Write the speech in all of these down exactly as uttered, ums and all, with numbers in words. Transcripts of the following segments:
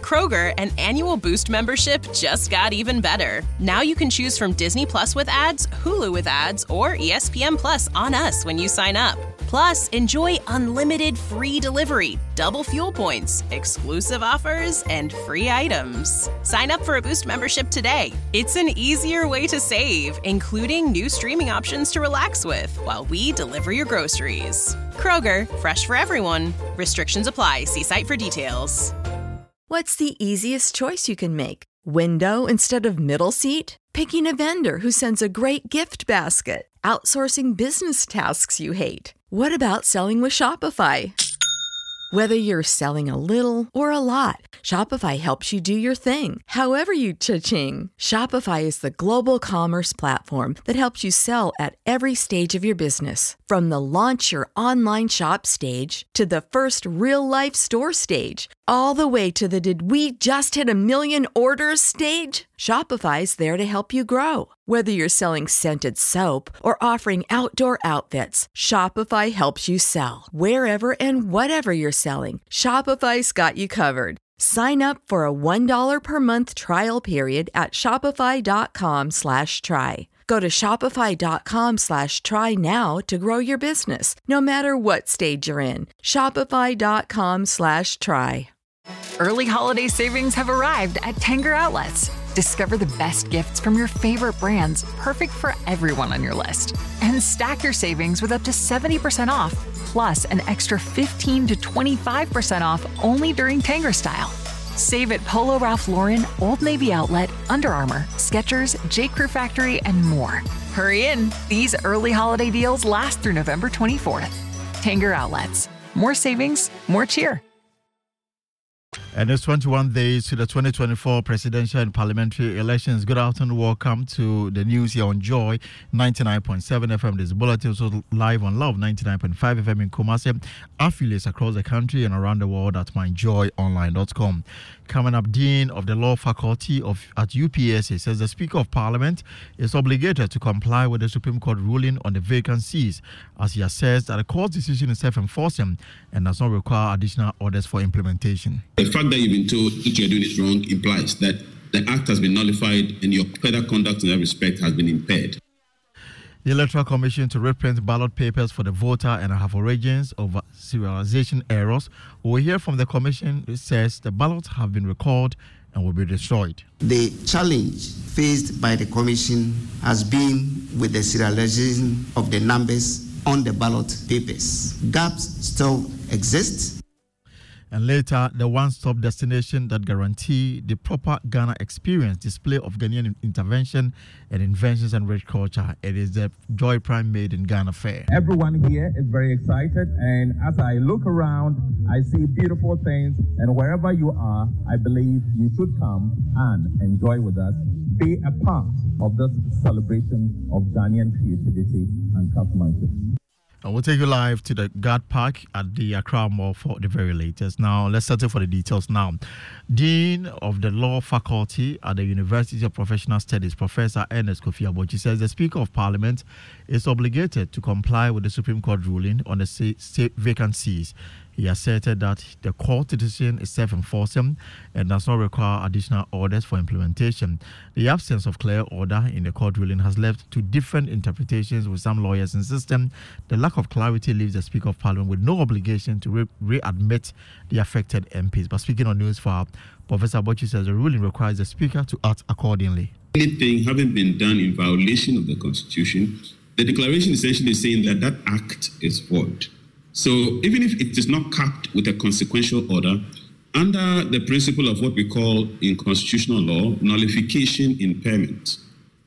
Kroger, an annual Boost membership just got even better. Now you can choose from Disney Plus with ads, Hulu with ads, or E S P N Plus on us when you sign up. Plus, enjoy unlimited free delivery, double fuel points, exclusive offers, and free items. Sign up for a Boost membership today. It's an easier way to save, including new streaming options to relax with while we deliver your groceries. Kroger, fresh for everyone. Restrictions apply. See site for details. What's the easiest choice you can make? Window instead of middle seat? Picking a vendor who sends a great gift basket? Outsourcing business tasks you hate? What about selling with Shopify? Whether you're selling a little or a lot, Shopify helps you do your thing, however you cha-ching. Shopify is the global commerce platform that helps you sell at every stage of your business. From the launch your online shop stage to the first real-life store stage, all the way to the did we just hit a million orders stage. Shopify's there to help you grow. Whether you're selling scented soap or offering outdoor outfits, Shopify helps you sell. Wherever and whatever you're selling, Shopify's got you covered. Sign up for a one dollar per month trial period at shopify.com slash try. Go to shopify.com slash try now to grow your business, no matter what stage you're in. Shopify.com slash try. Early holiday savings have arrived at Tanger Outlets. Discover the best gifts from your favorite brands, perfect for everyone on your list. And stack your savings with up to seventy percent off, plus an extra fifteen to twenty-five percent off only during Tanger Style. Save at Polo Ralph Lauren, Old Navy Outlet, Under Armour, Skechers, J. Crew Factory, and more. Hurry in. These early holiday deals last through November twenty-fourth. Tanger Outlets. More savings, more cheer. And it's twenty-one days to the twenty twenty-four presidential and parliamentary elections. Good afternoon. Welcome to the news here on Joy ninety-nine point seven F M. This bulletin is also live on Love ninety-nine point five F M in Kumasi. Affiliates across the country and around the world at my joy online dot com. Coming up, Dean of the Law Faculty of at U P S A says the Speaker of Parliament is obligated to comply with the Supreme Court ruling on the vacancies, as he assessed that the court's decision is self-enforcing and does not require additional orders for implementation. The fact that you've been told that you're doing it wrong implies that the act has been nullified and your further conduct in that respect has been impaired. The Electoral Commission to reprint ballot papers for the voter and have origins of serialization errors. We'll hear from the Commission. It says the ballots have been recalled and will be destroyed. The challenge faced by the Commission has been with the serialization of the numbers on the ballot papers. Gaps still exist. And later, the one-stop destination that guarantee the proper Ghana experience, display of Ghanaian intervention and inventions and rich culture. It is the Joy Prime Made in Ghana Fair. Everyone here is very excited, and as I look around, I see beautiful things, and wherever you are, I believe you should come and enjoy with us. Be a part of this celebration of Ghanaian creativity and craftsmanship. And we'll take you live to the Guard Park at the Accra Mall for the very latest. Now, let's settle for the details now. Dean of the Law Faculty at the University of Professional Studies, Professor Ernest Kofi Abochi, says the Speaker of Parliament is obligated to comply with the Supreme Court ruling on the state vacancies. He asserted that the court decision is self-enforcing and does not require additional orders for implementation. The absence of clear order in the court ruling has led to different interpretations, with some lawyers insisting the lack of clarity leaves the Speaker of Parliament with no obligation to re- readmit the affected M Ps. But speaking on News for Professor Abochi says the ruling requires the Speaker to act accordingly. Anything having been done in violation of the Constitution, the declaration essentially is saying that that act is void. So even if it is not capped with a consequential order, under the principle of what we call in constitutional law, nullification impairment,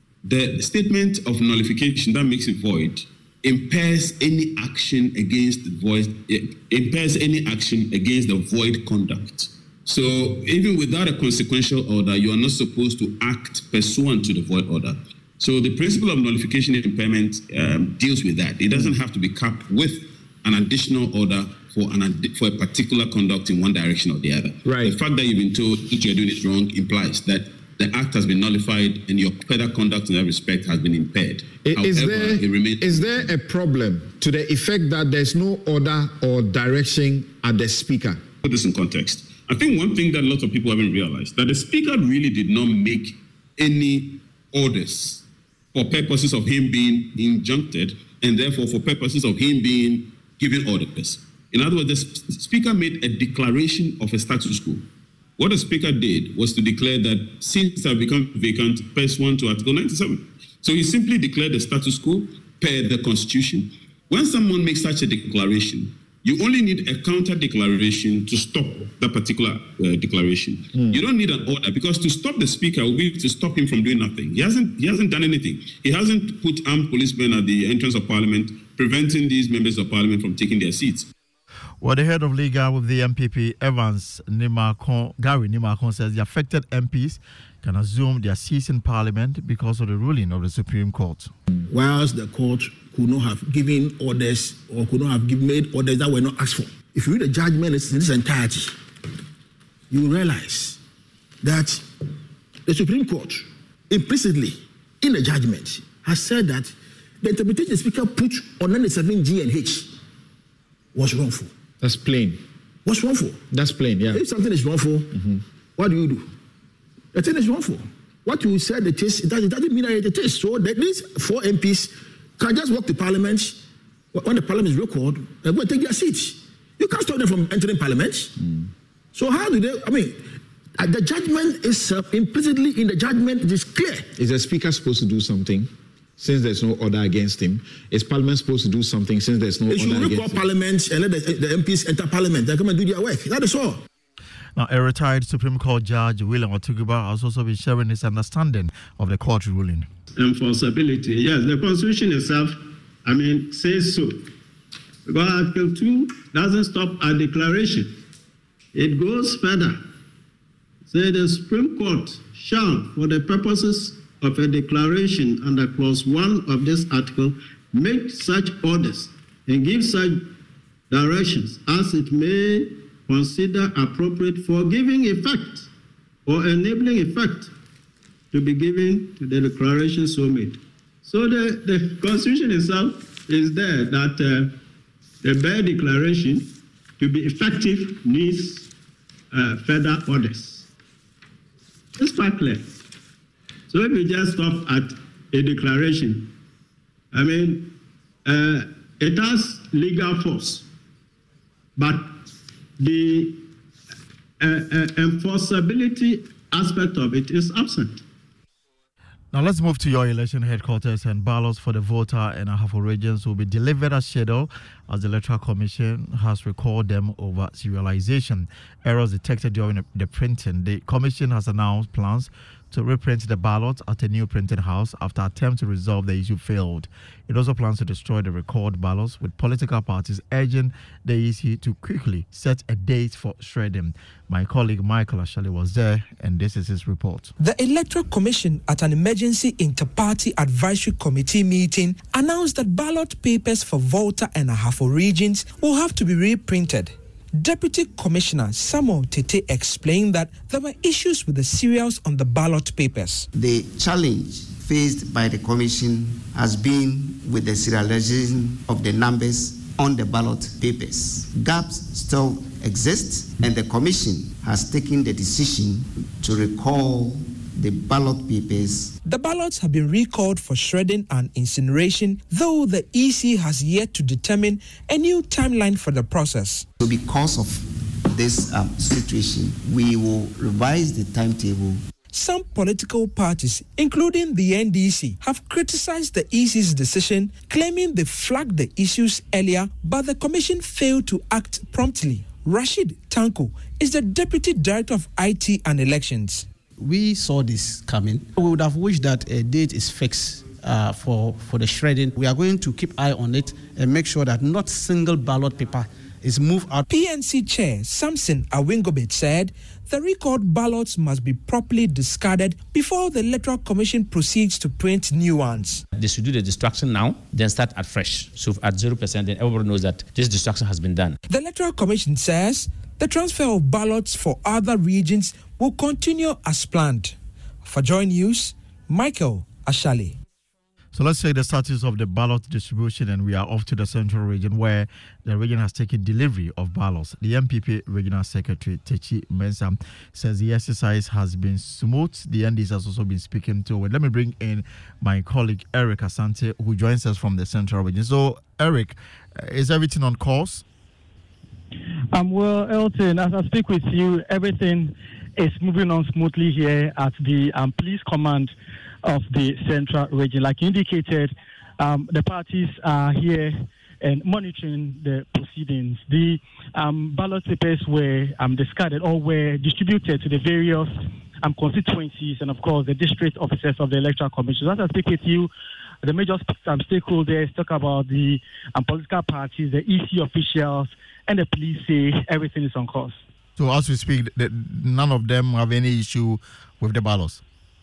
the statement of nullification that makes it void impairs any action against the void, impairs any action against the void conduct. So even without a consequential order, you are not supposed to act pursuant to the void order. So the principle of nullification impairment um, deals with that. It doesn't have to be capped with an additional order for an for a particular conduct in one direction or the other. Right. The fact that you've been told that you're doing it wrong implies that the act has been nullified and your further conduct in that respect has been impaired. Is, However, there, it remains- is there a problem to the effect that there's no order or direction at the Speaker? Put this in context. I think one thing that lots of people haven't realized, that the Speaker really did not make any orders for purposes of him being injuncted and therefore for purposes of him being given orders. In other words, the Speaker made a declaration of a status quo. What the Speaker did was to declare that seats have become vacant pursuant to Article ninety-seven. So he simply declared the status quo per the Constitution. When someone makes such a declaration, you only need a counter declaration to stop that particular uh, declaration. Mm. You don't need an order, because to stop the Speaker will be to stop him from doing nothing. He hasn't, he hasn't done anything. He hasn't put armed policemen at the entrance of Parliament, preventing these members of Parliament from taking their seats. Well, the head of legal with the M P P, Evans Nimakon, Gary Nimakon, says the affected M Ps can assume their seats in Parliament because of the ruling of the Supreme Court. Whilst the court could not have given orders or could not have made orders that were not asked for, if you read the judgment in its entirety, you will realize that the Supreme Court implicitly in the judgment has said that the interpretation the Speaker put on ninety-seven G and H was wrongful. That's plain. What's wrongful? That's plain, yeah. If something is wrongful, mm-hmm. what do you do? The thing is wrongful. What you said it is, it doesn't, it doesn't mean that it is. So that these four M Ps can just walk to Parliament when the Parliament is recalled and go and take their seats. You can't stop them from entering Parliament. Mm. So how do they, I mean, the judgment is uh, implicitly in the judgment, it is clear. Is the Speaker supposed to do something? Since there's no order against him, is Parliament supposed to do something since there's no order against him? They should recall Parliament and let the, the M Ps enter Parliament. They come and do their work. That is all. Now, a retired Supreme Court Judge, William Otugiba, has also been sharing his understanding of the court ruling. Enforceability, yes, the Constitution itself, I mean, says so. Because Article two doesn't stop a declaration. It goes further. Say the Supreme Court shall, for the purposes of a declaration under clause one of this article, make such orders and give such directions as it may consider appropriate for giving effect or enabling effect to be given to the declaration so made. So the, the Constitution itself is there that uh, the bare declaration to be effective needs uh, further orders. It's quite clear. So if you just stop at a declaration, I mean, uh, it has legal force, but the uh, uh, enforceability aspect of it is absent. Now let's move to your election headquarters, and ballots for the voter and Ahafo regions will be delivered as scheduled, as the Electoral Commission has recalled them over serialization errors detected during the printing. The Commission has announced plans to reprint the ballots at a new printing house after attempts to resolve the issue failed. It also plans to destroy the record ballots, with political parties urging the E C to quickly set a date for shredding. My colleague Michael Ashali was there, and this is his report. The Electoral Commission, at an emergency inter-party advisory committee meeting, announced that ballot papers for Volta and Ahafo regions will have to be reprinted. Deputy Commissioner Samuel Tete explained that there were issues with the serials on the ballot papers. The challenge faced by the Commission has been with the serialization of the numbers on the ballot papers. Gaps still exist, and the Commission has taken the decision to recall the ballot papers. The ballots have been recalled for shredding and incineration, though the E C has yet to determine a new timeline for the process. So because of this um, situation, we will revise the timetable. Some political parties, including the N D C, have criticized the E C's decision, claiming they flagged the issues earlier, but the Commission failed to act promptly. Rashid Tanko is the Deputy Director of I T and Elections. We saw this coming. We would have wished that a date is fixed uh, for, for the shredding. We are going to keep eye on it and make sure that not single ballot paper is moved out. P N C Chair Samson Awingobit said the recalled ballots must be properly discarded before the Electoral Commission proceeds to print new ones. They should do the destruction now, then start at fresh. So at zero percent, then everybody knows that this destruction has been done. The Electoral Commission says the transfer of ballots for other regions will continue as planned. For Joy News, Michael Ashali. So let's say the status of the ballot distribution, and we are off to the central region where the region has taken delivery of ballots. The M P P Regional Secretary Techi Mensah says the exercise has been smooth. The N D C has also been speaking to it. Let me bring in my colleague Eric Asante, who joins us from the central region. So Eric, is everything on course? Um, well, Elton, as I speak with you, everything is moving on smoothly here at the um, police command of the central region. Like you indicated, um, the parties are here and monitoring the proceedings. The um, ballot papers were um, discarded or were distributed to the various um, constituencies and, of course, the district officers of the Electoral Commission. As I speak with you, the major um, stakeholders talk about the um, political parties, the E C officials, and the police say everything is on course. So as we speak, the, none of them have any issue with the ballots?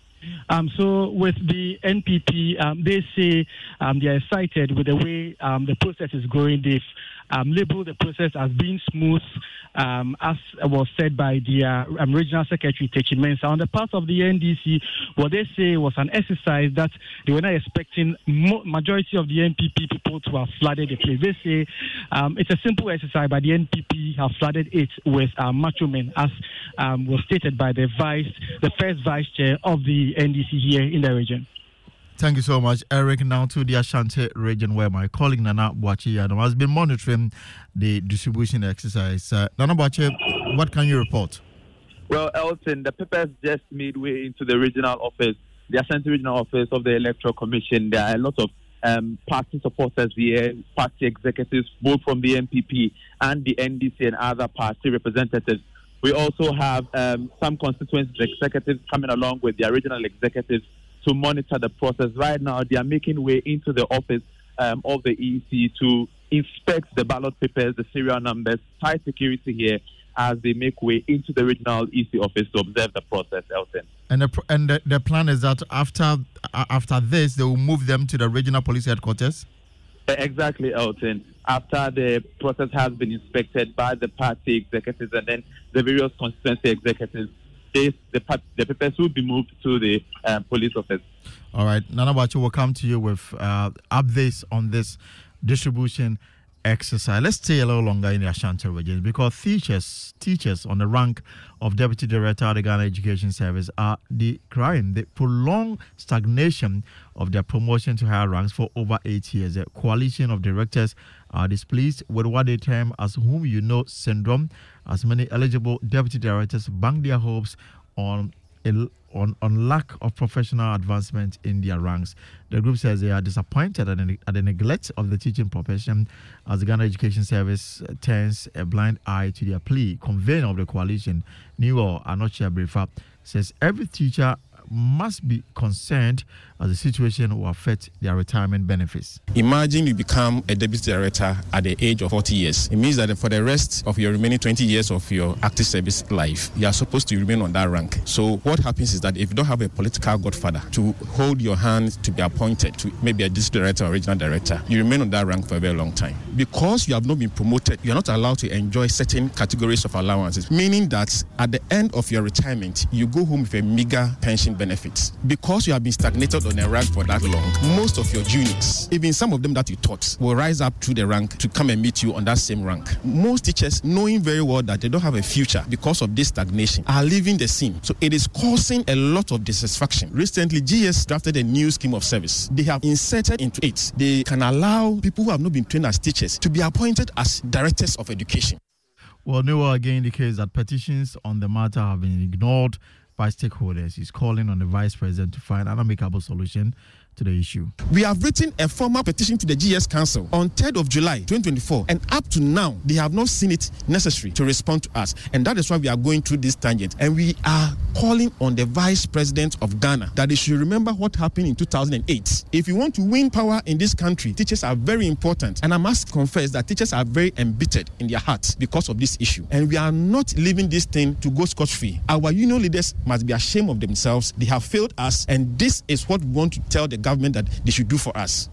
Um, so with the N P P, um, they say um, they are excited with the way um, the process is going. They've um, labeled the process as being smooth, um, as was said by the uh, um, Regional Secretary Techi Mensah. On the part of the N D C, what they say was an exercise that they were not expecting mo- majority of the N P P people to have flooded the place. They say um, it's a simple exercise, but the N P P have flooded it with uh, macho men, as um, was stated by the vice, the first vice chair of the N D C here in the region. Thank you so much, Eric. Now to the Ashanti region, where my colleague Nana Boakye has been monitoring the distribution exercise. Uh, Nana Boakye, what can you report? Well, Elton, the papers just made way into the regional office, the Ashanti regional office of the Electoral Commission. There are a lot of um, party supporters here, party executives, both from the N P P and the N D C and other party representatives. We also have um, some constituency executives coming along with their regional executives to monitor the process. Right now, they are making way into the office um, of the E C to inspect the ballot papers, the serial numbers, tight security here as they make way into the regional E C office to observe the process, Elton. And the and the, the plan is that after after this, they will move them to the regional police headquarters? Exactly, Elton. After the process has been inspected by the party executives and then the various constituency executives, they, the, the papers will be moved to the uh, police office. All right. Nana Boakye will come to you with uh, updates on this distribution exercise. Let's stay a little longer in the Ashanti region because teachers, teachers on the rank of Deputy Director of the Ghana Education Service are decrying the prolonged stagnation of their promotion to higher ranks for over eight years. The coalition of directors are displeased with what they term as whom you know syndrome, as many eligible deputy directors bank their hopes on a On, on lack of professional advancement in their ranks. The group says they are disappointed at the, at the neglect of the teaching profession as the Ghana Education Service turns a blind eye to their plea. Convener of the coalition, Niwo Anochia Brefa, says every teacher must be concerned as the situation will affect their retirement benefits. Imagine you become a deputy director at the age of forty years. It means that for the rest of your remaining twenty years of your active service life, you are supposed to remain on that rank. So what happens is that if you don't have a political godfather to hold your hand to be appointed to maybe a district director or regional director, you remain on that rank for a very long time. Because you have not been promoted, you are not allowed to enjoy certain categories of allowances, meaning that at the end of your retirement, you go home with a meager pension benefit. Because you have been stagnated on a rank for that long, most of your juniors, even some of them that you taught, will rise up to the rank to come and meet you on that same rank. Most teachers, knowing very well that they don't have a future because of this stagnation, are leaving the scene. So it is causing a lot of dissatisfaction. Recently, G S drafted a new scheme of service. They have inserted into it, they can allow people who have not been trained as teachers to be appointed as directors of education. Well, Niwo again indicates that petitions on the matter have been ignored by stakeholders. He's calling on the Vice President to find an amicable solution to the issue. We have written a formal petition to the G S Council on third of July twenty twenty-four, and up to now, they have not seen it necessary to respond to us. And that is why we are going through this tangent. And we are calling on the Vice President of Ghana that they should remember what happened in two thousand eight. If you want to win power in this country, teachers are very important. And I must confess that teachers are very embittered in their hearts because of this issue. And we are not leaving this thing to go scot-free. Our union leaders must be ashamed of themselves. They have failed us. And this is what we want to tell the government that they should do for us.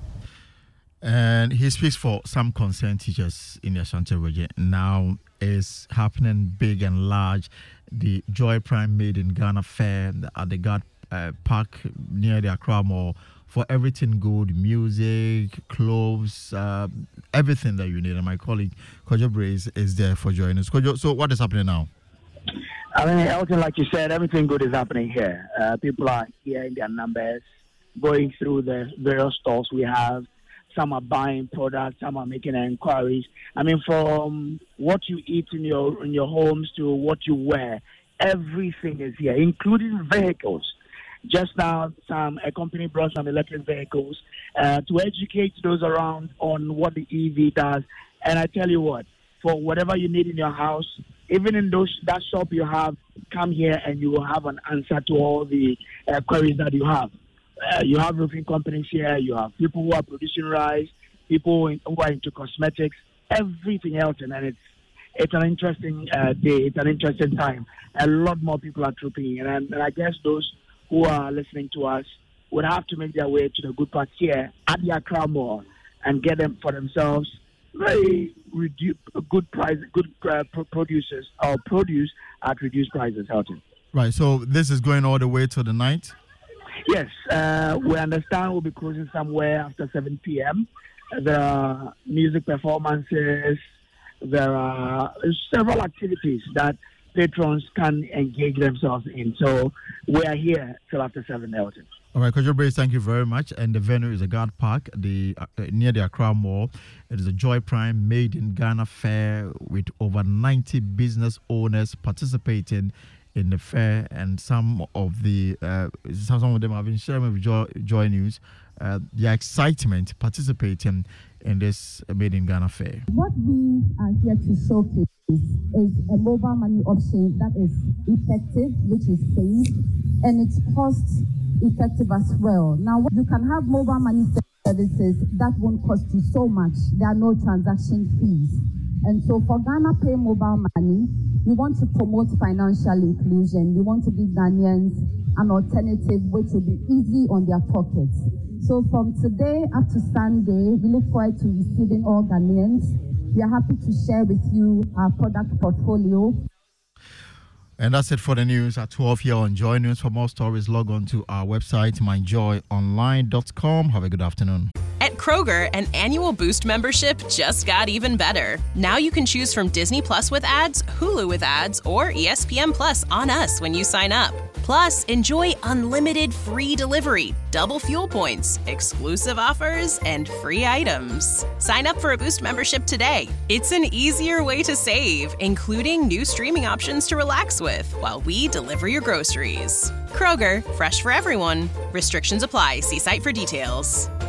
And he speaks for some concerned teachers in the Ashanti region. Now is happening big and large. The Joy Prime Made in Ghana Fair at the God uh, Park near the Accra Mall for everything good, music, clothes, uh, everything that you need. And my colleague, Kojo Brace, is there for joining us. Kojo, so what is happening now? I mean, Elton, like you said, everything good is happening here. Uh, people are here in their numbers, going through the various stores we have. Some are buying products, some are making inquiries. I mean, from what you eat in your in your homes to what you wear, everything is here, including vehicles. Just now, some a company brought some electric vehicles uh, to educate those around on what the E V does. And I tell you what, for whatever you need in your house, even in those that shop you have, come here and you will have an answer to all the uh, queries that you have. Uh, you have roofing companies here, you have people who are producing rice, people in, who are into cosmetics, everything else, and then it's it's an interesting uh, day, it's an interesting time. A lot more people are trooping in, and, and I guess those who are listening to us would have to make their way to the good parts here at the Accra Mall and get them for themselves very redu- good price, good uh, producers or produce at reduced prices. Elton. Right, so this is going all the way to the night? Yes, uh, we understand we'll be closing somewhere after seven p.m. There are music performances. There are several activities that patrons can engage themselves in. So we are here till after seven, Elton. All right, Kojo Brace, thank you very much. And the venue is a Guard Park, the uh, near the Accra Mall. It is a Joy Prime Made in Ghana fair with over ninety business owners participating in the fair, and some of the uh, some of them have been sharing with Joy, Joy News uh, their excitement participating in this Made in Ghana fair. What we are here to showcase is a mobile money option that is effective, which is safe, and it's cost effective as well. Now, you can have mobile money services that won't cost you so much. There are no transaction fees. And so for Ghana Pay Mobile Money, we want to promote financial inclusion. We want to give Ghanaians an alternative which will be easy on their pockets. So from today up to Sunday, we look forward to receiving all Ghanaians. We are happy to share with you our product portfolio. And that's it for the news at twelve here on Joy News. For more stories, log on to our website, my joy online dot com. Have a good afternoon. At Kroger, an annual Boost membership just got even better. Now you can choose from Disney Plus with ads, Hulu with ads, or E S P N Plus on us when you sign up. Plus, enjoy unlimited free delivery, double fuel points, exclusive offers, and free items. Sign up for a Boost membership today. It's an easier way to save, including new streaming options to relax with while we deliver your groceries. Kroger, fresh for everyone. Restrictions apply. See site for details.